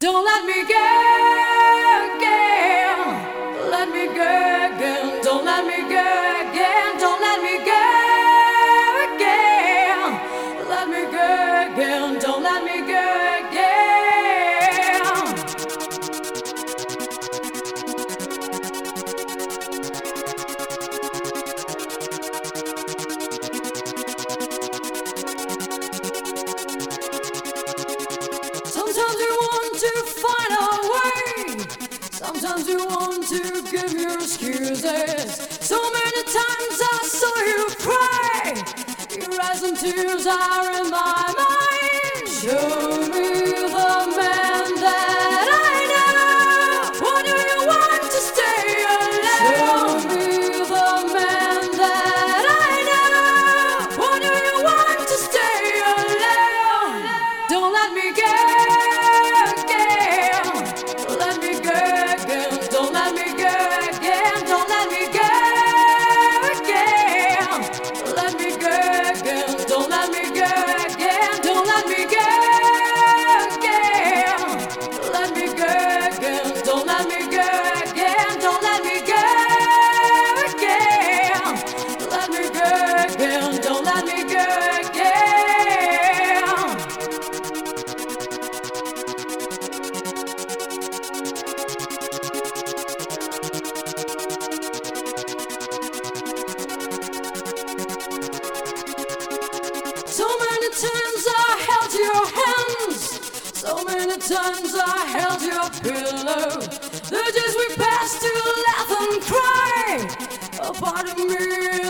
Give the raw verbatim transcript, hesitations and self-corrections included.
Don't let me go again. Let me go again. Don't let me go again. Don't let me go again. Let me go again. Don't let me go again. Sometimes you want to find a way. Sometimes you want to give your excuses. So many times I saw you cry. Your eyes and tears are in my mind. Show me the man that I know. Or do you want to stay alone? Show me the man that I know. Or do you want to stay alone? Don't let me go. So many times I held your hands. So many times I held your pillow. The days we passed to laugh and cry. A part of me